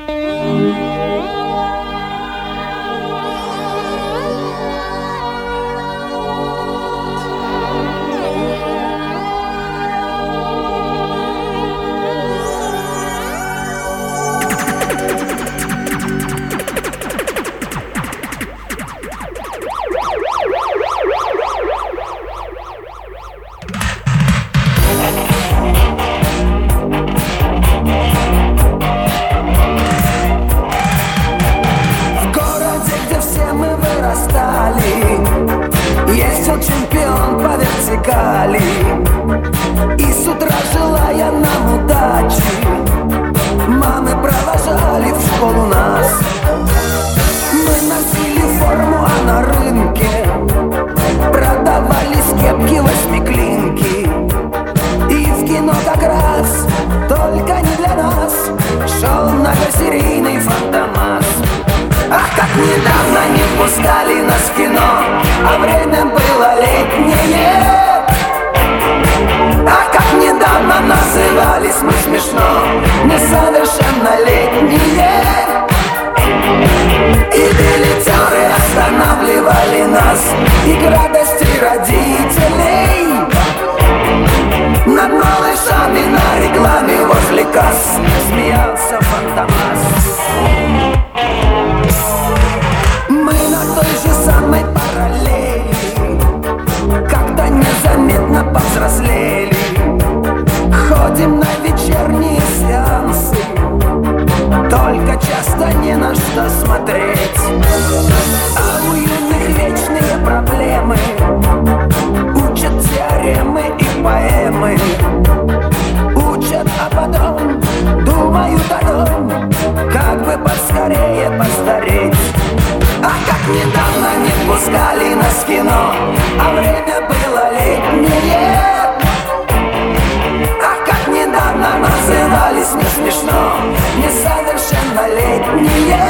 Ездил чемпион по вертикали, и с утра желая нам удачи, мамы провожали в школу нас. Мы носили форму, а на рынке продавались кепки восьмиклинки. И в кино как раз, только не для нас, шел многосерийный Фантомас. Ах, как недавно не пускали нас в кино, а время было летнее. Ах, как недавно назывались мы смешно несовершеннолетние. И билетеры останавливали нас, и к радости родителей. Над малышами на рекламе возле касс смеялся Фантомас. Мы на той же самой параллели как-то незаметно повзрослели. Ходим на вечерние сеансы, только часто не на что смотреть. А у юных вечные проблемы, учат теоремы и поэмы. Учат, а потом думают о том, как бы поскорее постареть. Ах, как недавно не пускали нас в кино, а время было летнее. Ах, как недавно назывались не смешно несовершеннолетние.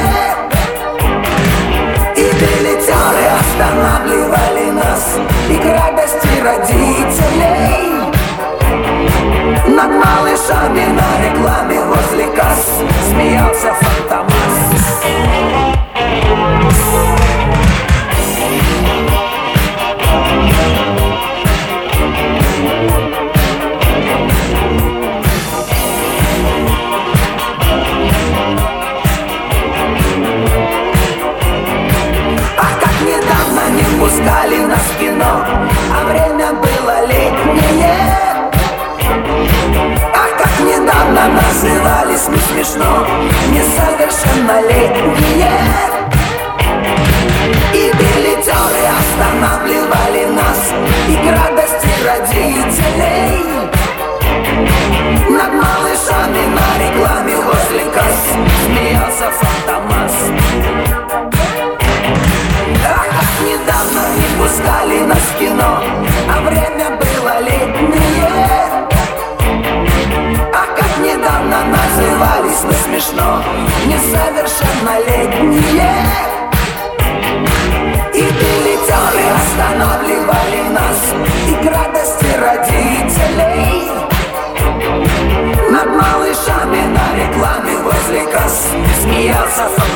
И билетеры останавливали нас, и к радости родителей. Над малышами на рекламе возле касс смеялся Фантомас. Пускали нас в кино, а время было летнее. Ах, как недавно назывались мы смешно несовершеннолетние. И билетеры останавливали нас, и к радости родителей. Над малышами на рекламе возле касс смеялся Фантомас. Недавно не пускали нас в кино, а время было летнее. А как недавно назывались мы смешно несовершеннолетние. И билетеры останавливали нас, и к радости родителей. Над малышами на рекламе возле касс смеялся Фантомас.